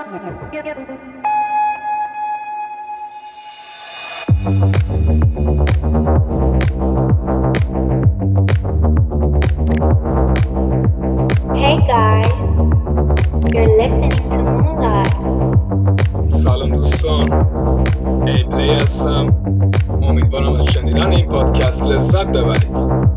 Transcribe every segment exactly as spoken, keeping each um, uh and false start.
Hey guys, you're listening to Moonlight. سلام دوستان، ای پلی هستم. امیدوارم از شنیدن این پادکست لذت ببرید.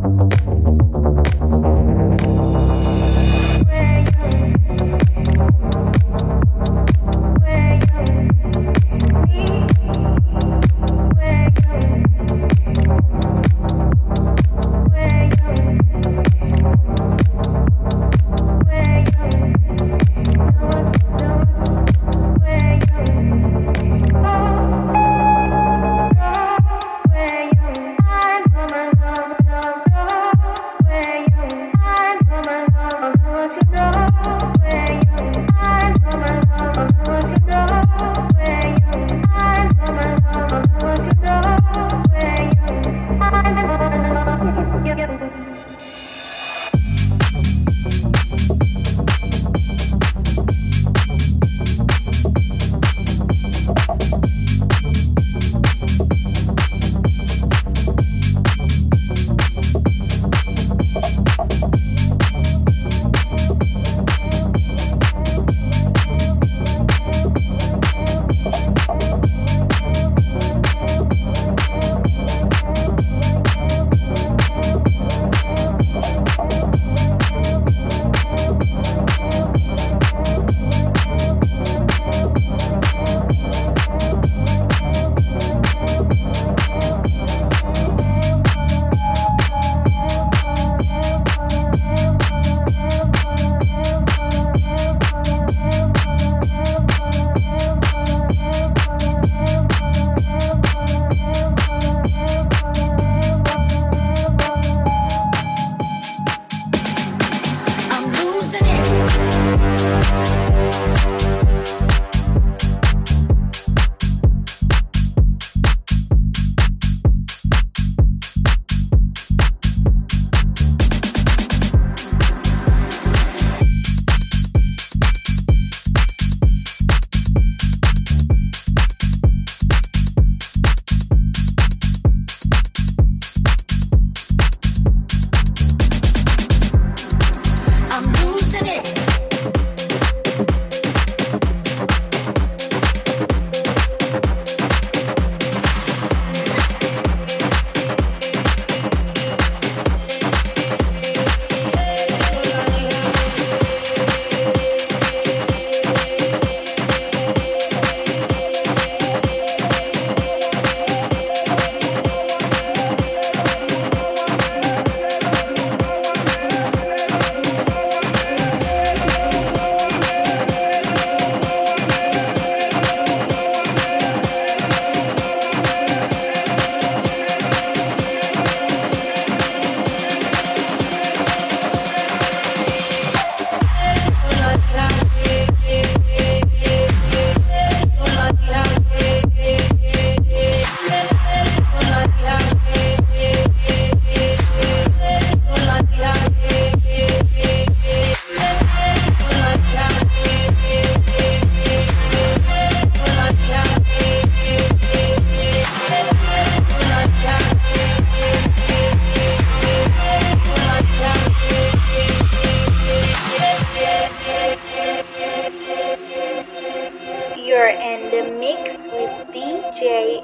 You're in the mix with D J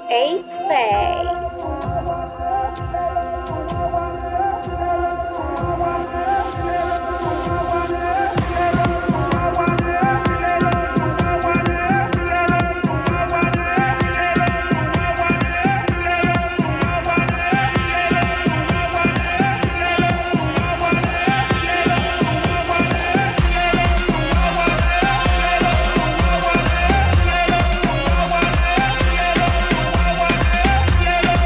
A-Play. Yeah.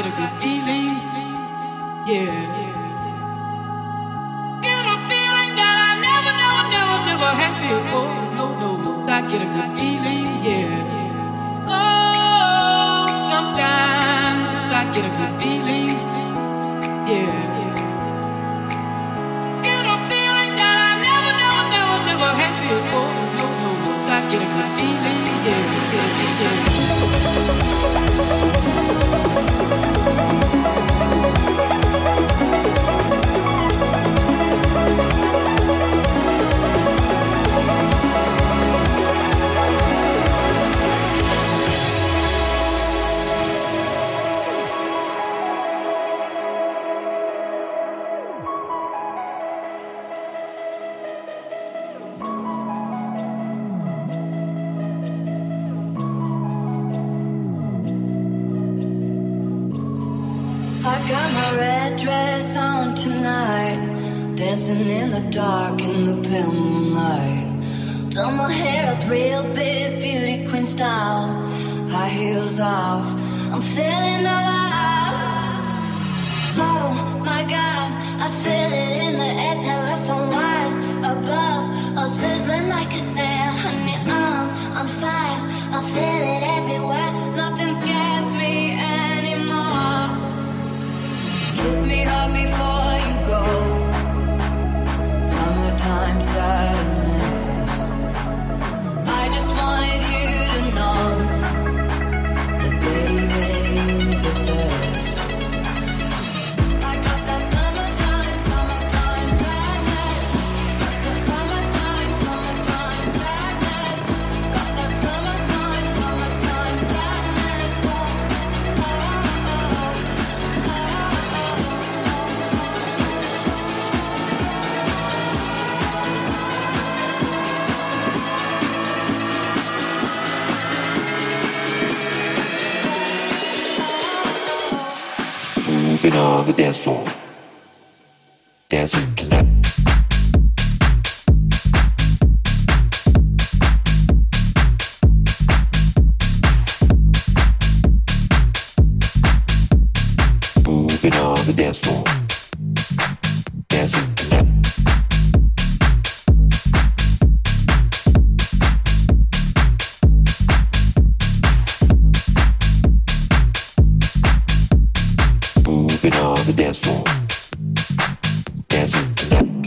get a good feeling, yeah. Get a feeling that I never, never, never, never had before. No, no, no, I get a good feeling, yeah. Oh, sometimes I get a good feeling, yeah. Get a feeling that I never, never, never, never had before. No, no, no, I get a good feeling, yeah, yeah, yeah. Dancing in the dark in the pale moonlight. Done my hair up real big, beauty queen style. High heels off, I'm feeling alive. Oh my God, I feel it in the air. Telephone wires above, all sizzling like a snare. Honey, I'm on fire, I feel it everywhere. Nothing scares me anymore. Kiss me hard before you go. Summertime sadness. I just wanted you to know that baby you're the best. I got that summertime, summertime sadness. Summertime, summertime sadness. Got that summertime, summertime sadness. Oh, oh, oh, oh, Moving on the dance floor, dancing tonight. Moving on the dance floor, dancing tonight. Moving on the dance floor, dancing tonight.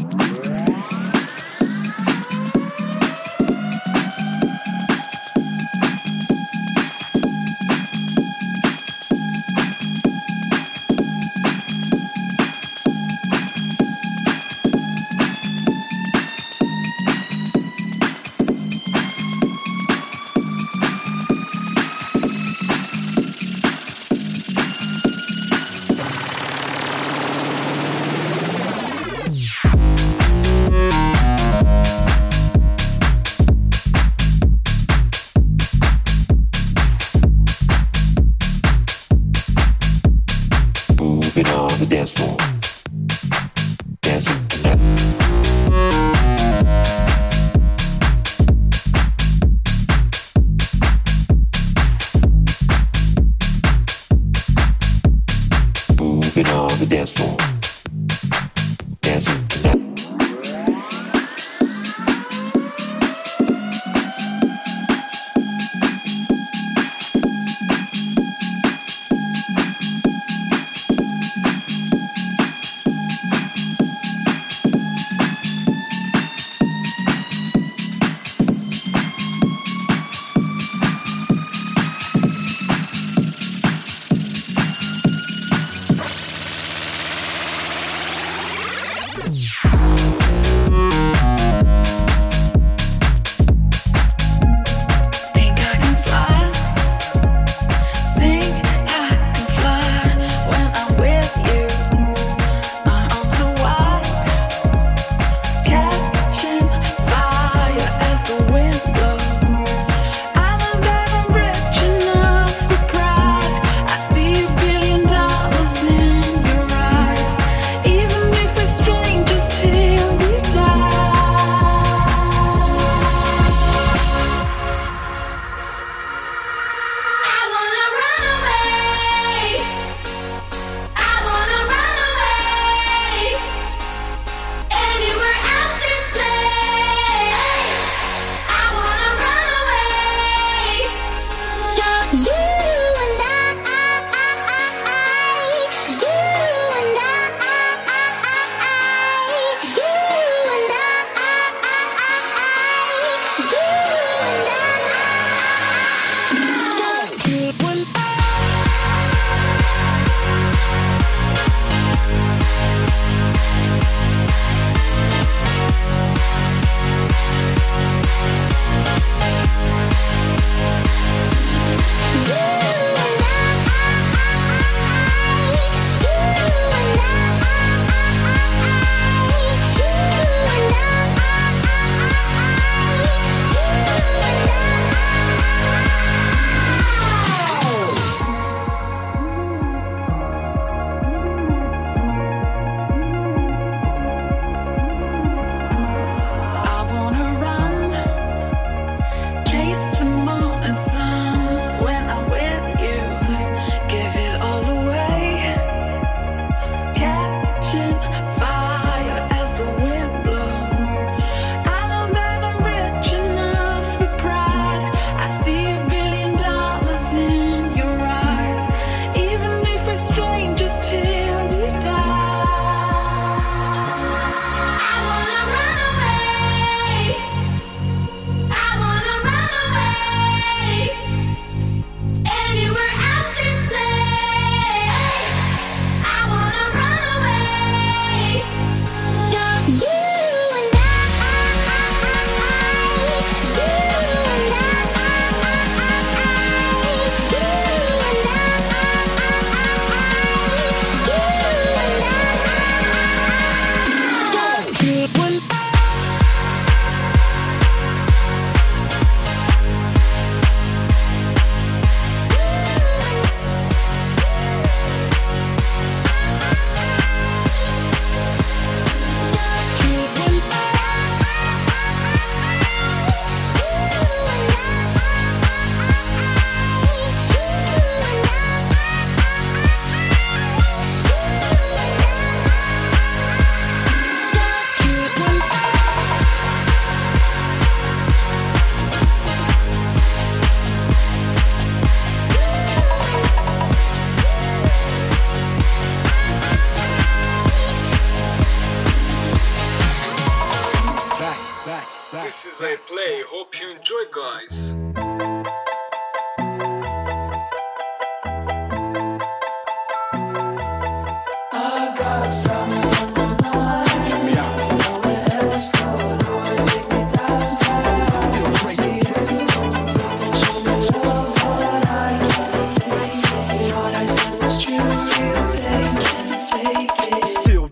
This is A Play. Hope you enjoy, guys. I got something on my mind. Check me out. Nowhere else, no, no, take me downtown. Still crazy. Show me love, but I can't take it. What I said was true, you can't fake it. Still.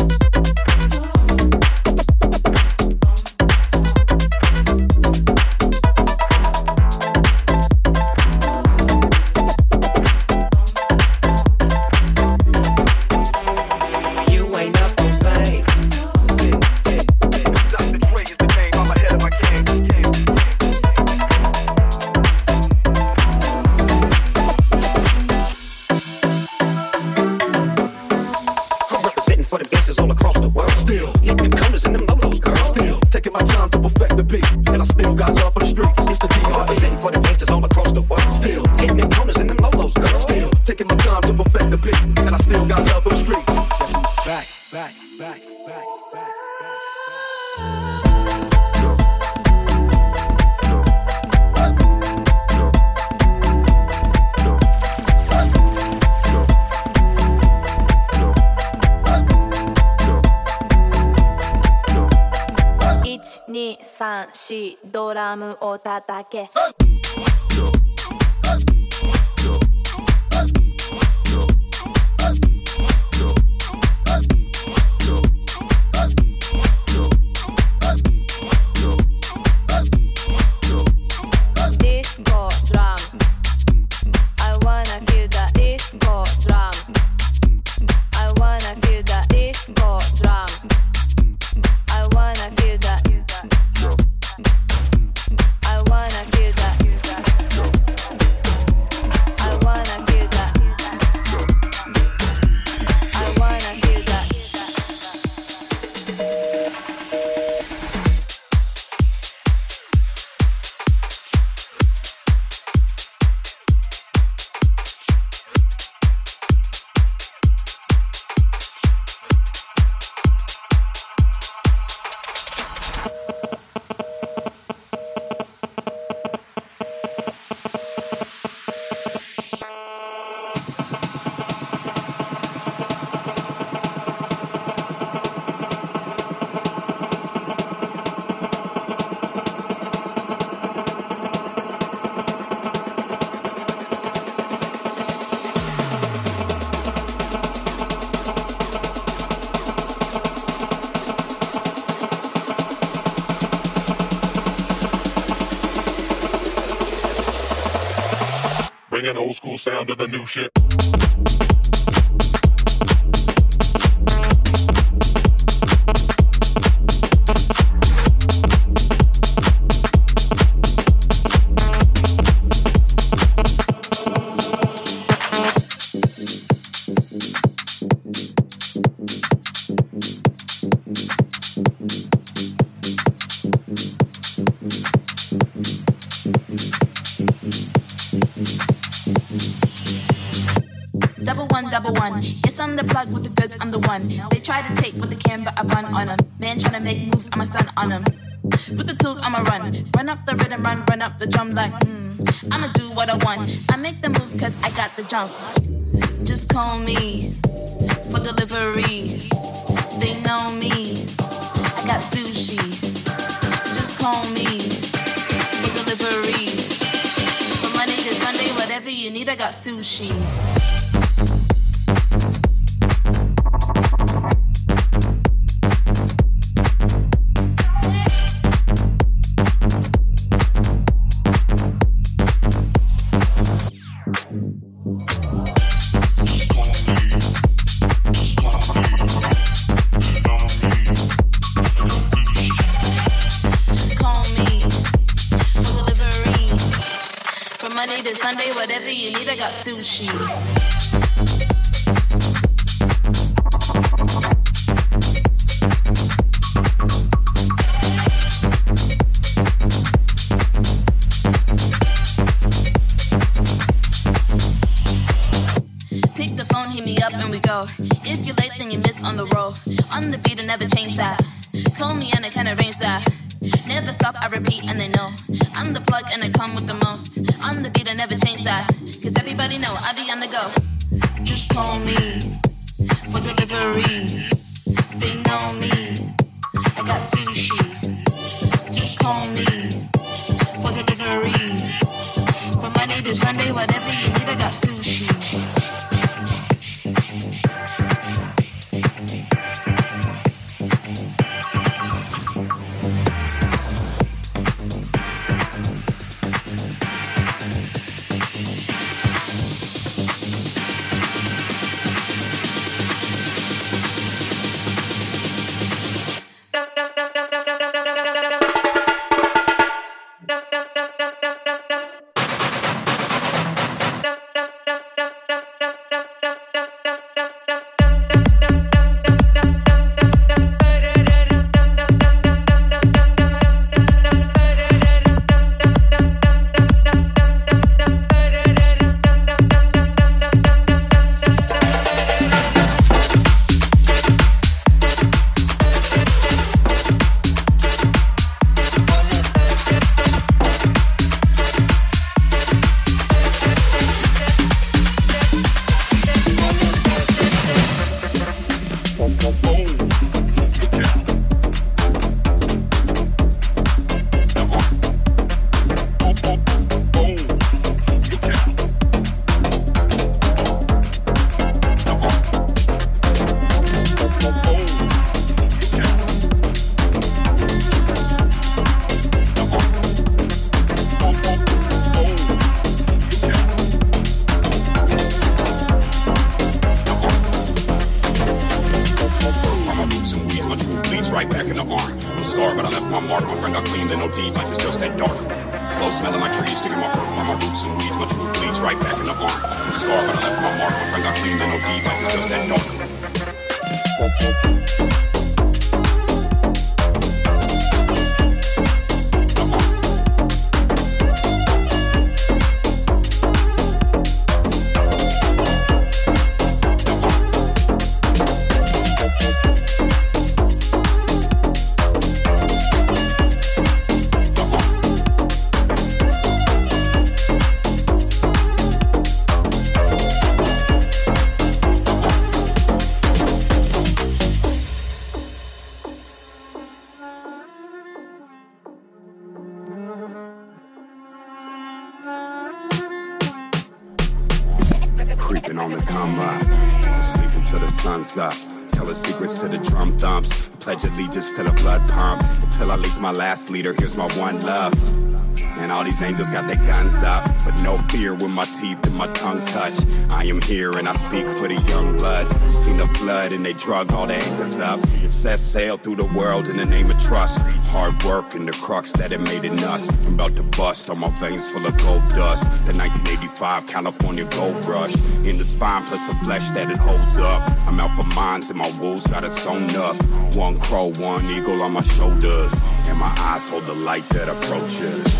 しドラムを叩け Bring an old school sound to the new shit. Yes, I'm the plug with the goods, I'm the one. They try to take what they can, but I run on them. Man tryna make moves, I'ma stun on them. With the tools, I'ma run. Run up the rhythm, run, run up the drum like, hmm. I'ma do what I want. I make the moves cause I got the jump. Just call me for delivery. They know me. I got sushi. Just call me for delivery. From Monday to Sunday, whatever you need, I got sushi. Monday to Sunday, whatever you need, I got sushi. Pick the phone, hit me up and we go. If you're late, then you miss on the roll. On the beat, I never change that. Call me and I can arrange that. Never stop, I repeat, and they know I'm the plug and I come with the most. On the beat, I never change that, cause everybody know I be on the go. Just call me for delivery. They know me, I got sushi. Just call me for delivery. From Monday to Sunday, whatever you need, I got sushi. Creeping on the come up, sleeping till the sun's up. Telling secrets to the drum thumps. Pledge allegiance to the blood pump. Until I leak my last leader, here's my one love. And all these angels got their guns up, but no fear when my teeth and my tongue touch. I am here and I speak for the young bloods. You've seen the flood and they drug all the anchors up. It set sail through the world in the name of trust. Hard work and the crux that it made in us. I'm about to bust on my veins full of gold dust. The nineteen eighty-five California gold rush. In the spine plus the flesh that it holds up. I'm out for mines and my wolves got it sewn up. One crow, one eagle on my shoulders. And my eyes hold the light that approaches.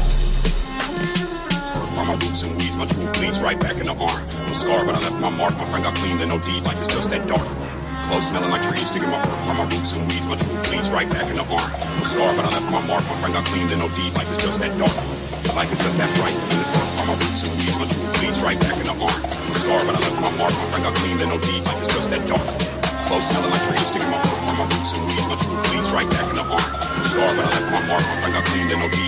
My roots and weeds, my truth bleeds right back in the arm. I'm scarred, but I left my mark. My friend got clean, then no deed. Life is just that dark. Clothes smelling like trees, digging my earth. From my roots and weeds, my truth bleeds right back in the arm. I'm scarred, but I left my mark. My friend got clean, then no deed. Life is just that dark. Life is just that bright. In the sun, from my roots and weeds, my truth bleeds right back in the arm. I'm scarred, but I left my mark. My friend got clean, then no deed. Life is just that dark. Clothes smelling like trees, digging my earth. From my roots and weeds, my truth bleeds right back in the arm. I'm scarred, but I left my mark. My friend got clean, then no deed.